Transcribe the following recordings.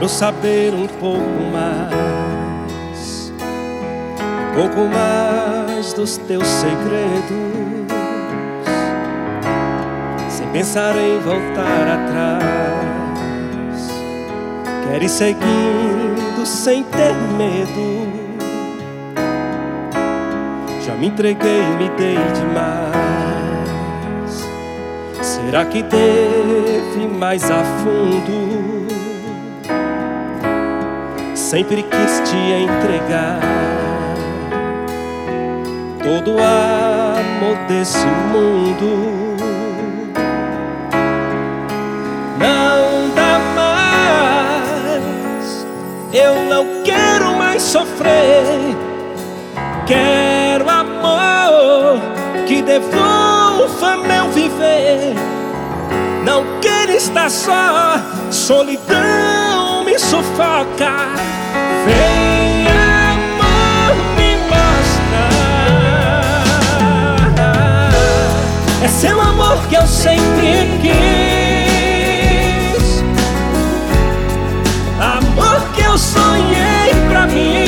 Quero saber um pouco mais dos teus segredos, sem pensar em voltar atrás. Quero ir seguindo sem ter medo. Já me entreguei, me dei demais. Será que teve mais a fundo? Sempre quis te entregar todo o amor desse mundo. Não dá mais, eu não quero mais sofrer. Quero amor que devolva meu viver. Não quero estar só, solidão me sufoca. Vem amor, me mostra. É seu amor que eu sempre quis, amor que eu sonhei pra mim.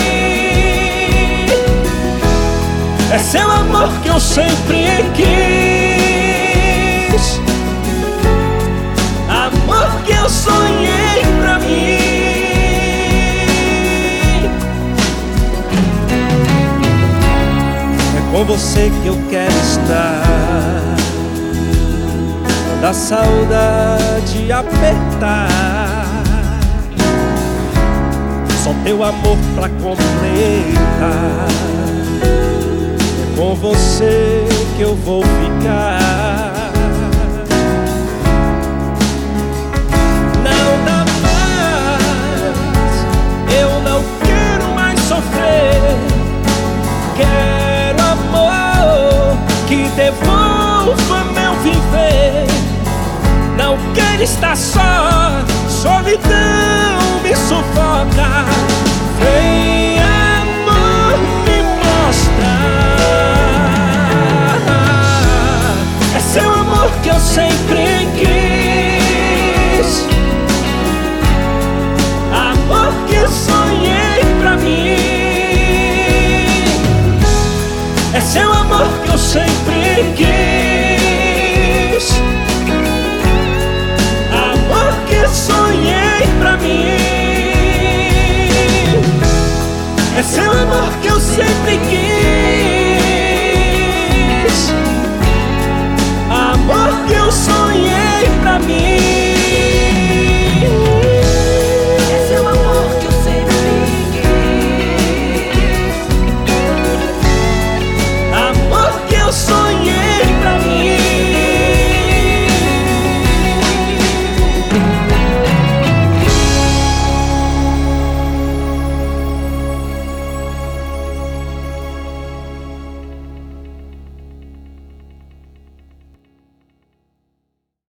É seu amor que eu sempre quis, amor que eu sonhei pra mim. É com você que eu quero estar, quando a saudade apertar. Só teu amor pra completar. Com você que eu vou ficar. Não dá mais, eu não quero mais sofrer. Quero amor que devolva meu viver. Não quero estar só, solidão me sufoca. Vem amor, me mostra. É seu amor que eu sempre quis, amor que eu sonhei pra mim. É seu amor que eu sempre quis.